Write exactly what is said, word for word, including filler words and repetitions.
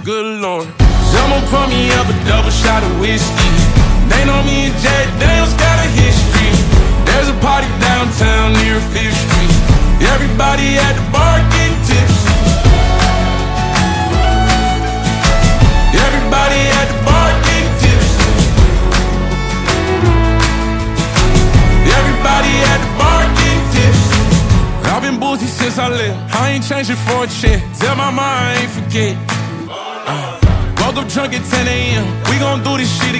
good lord. Someone pour me up a double shot of whiskey. They know me and Jack Daniels got a history. There's a party downtown near Fifth Street. Everybody at the bar getting tipsy. Everybody at the bar getting tipsy. Everybody at the bar getting tipsy. I've been boozy since I left. I ain't changing for a check. Tell my mom I ain't forget. uh, Woke up drunk at ten A M We gon' do this shit again.